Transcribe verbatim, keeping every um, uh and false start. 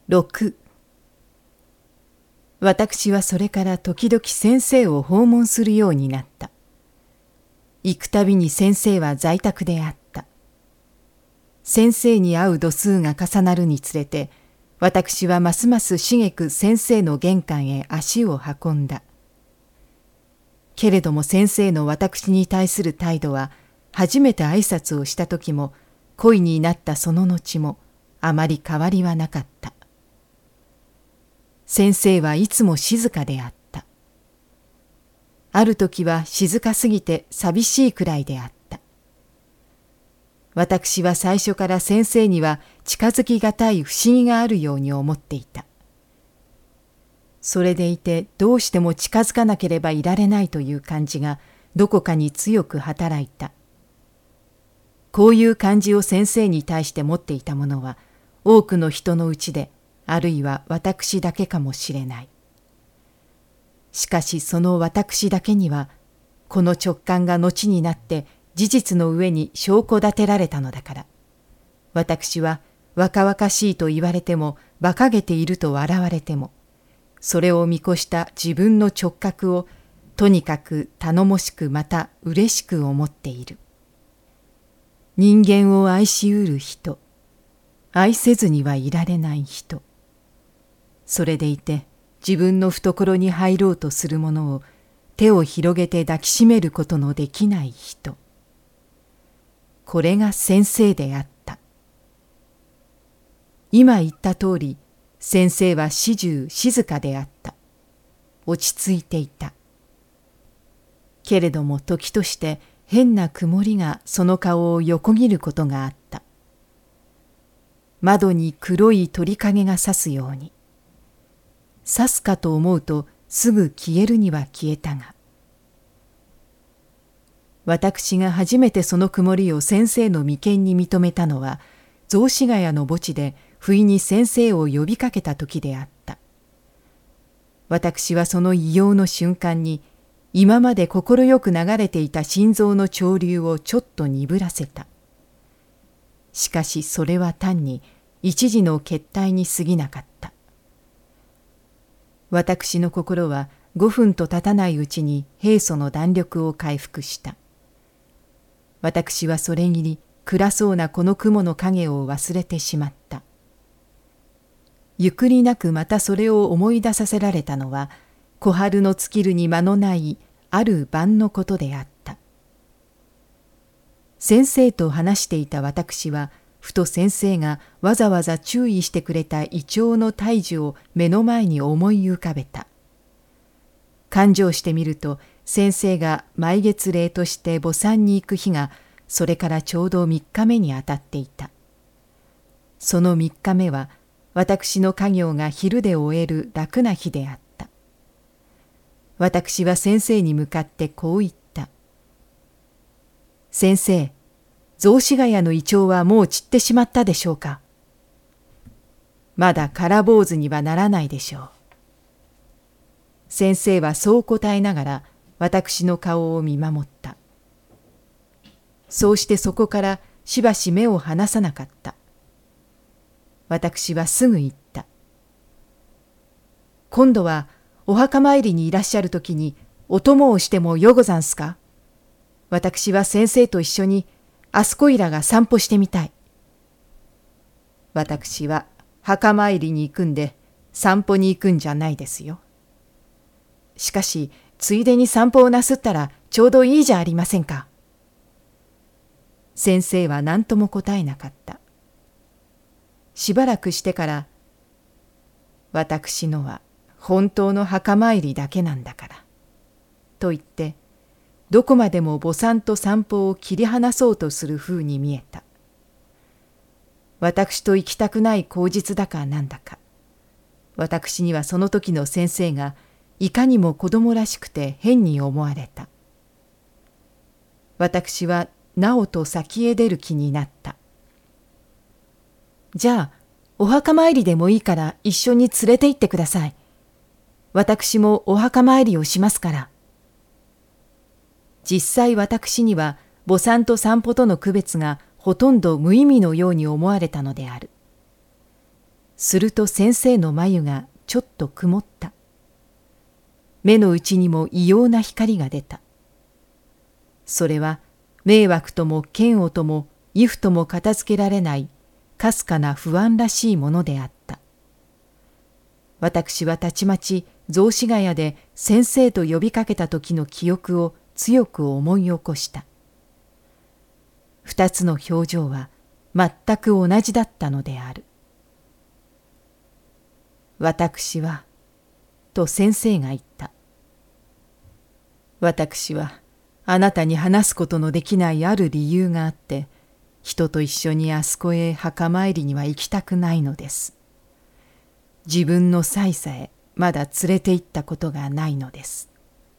ろく私はそれから時々先生を訪問するようになった。行くたびに先生は在宅であった。先生に会う度数が重なるにつれて、私はますますしげく先生の玄関へ足を運んだ。けれども先生の私に対する態度は、初めて挨拶をした時も、恋になったその後も、あまり変わりはなかった。先生はいつも静かであった。ある時は静かすぎて寂しいくらいであった。私は最初から先生には近づきがたい不思議があるように思っていた。それでいてどうしても近づかなければいられないという感じがどこかに強く働いた。こういう感じを先生に対して持っていた者は多くの人のうちで、あるいは私だけかもしれない。しかしその私だけには、この直感が後になって事実の上に証拠立てられたのだから、私は若々しいと言われても馬鹿げていると笑われても、それを見越した自分の直覚をとにかく頼もしくまた嬉しく思っている。人間を愛しうる人、愛せずにはいられない人、それでいて自分の懐に入ろうとする者を手を広げて抱きしめることのできない人。これが先生であった。今言った通り、先生は始終静かであった。落ち着いていた。けれども時として変な曇りがその顔を横切ることがあった。窓に黒い鳥影が差すように。差すかと思うとすぐ消えるには消えたが。私が初めてその曇りを先生の眉間に認めたのは、雑司ヶ谷の墓地で不意に先生を呼びかけた時であった。私はその異様の瞬間に、今まで心よく流れていた心臓の潮流をちょっと鈍らせた。しかしそれは単に一時の結態に過ぎなかった。私の心は五分と経たないうちに平素の弾力を回復した。私はそれぎり暗そうなこの雲の影を忘れてしまった。ゆくりなくまたそれを思い出させられたのは、小春の尽きるに間のないある晩のことであった。先生と話していた私は、ふと先生がわざわざ注意してくれたイチョウの大樹を目の前に思い浮かべた。勘定してみると、先生が毎月例として墓参に行く日が、それからちょうど三日目にあたっていた。その三日目は、私の家業が昼で終える楽な日であった。私は先生に向かってこう言った。先生、雑司ヶ谷のイチョウはもう散ってしまったでしょうか。まだ空坊主にはならないでしょう。先生はそう答えながら私の顔を見守った。そうしてそこからしばし目を離さなかった。私はすぐ言った。今度はお墓参りにいらっしゃるときにお供をしてもよござんすか。私は先生と一緒にあそこいらが散歩してみたい。私は墓参りに行くんで散歩に行くんじゃないですよ。しかしついでに散歩をなすったらちょうどいいじゃありませんか。先生は何とも答えなかった。しばらくしてから、私のは本当の墓参りだけなんだから、と言って、どこまでも墓参と散歩を切り離そうとする風に見えた。私と行きたくない口実だかなんだか。私にはその時の先生がいかにも子供らしくて変に思われた。私はなおと先へ出る気になった。じゃあ、お墓参りでもいいから一緒に連れて行ってください。私もお墓参りをしますから。実際私には墓参と散歩との区別がほとんど無意味のように思われたのである。 すると先生の眉がちょっと曇った。目の内にも異様な光が出た。それは迷惑とも嫌悪とも畏怖とも片付けられないかすかな不安らしいものであった。私はたちまち雑司ヶ谷で先生と呼びかけた時の記憶を強く思い起こした。二つの表情は全く同じだったのである。私は、と先生が言った。私はあなたに話すことのできないある理由があって、人と一緒にあそこへ墓参りには行きたくないのです。自分の妻さえまだ連れて行ったことがないのです。